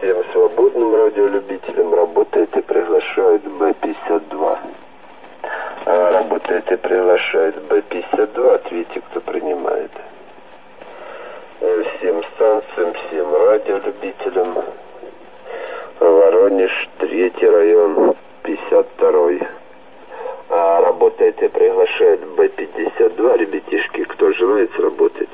Всем свободным радиолюбителям работает и приглашают Б-52. Работает и приглашает Б-52. Ответьте, кто принимает. Всем станциям, всем радиолюбителям. Воронеж, 3-й район, 52-й. Работает и приглашает Б-52. Ребятишки, кто желает сработать?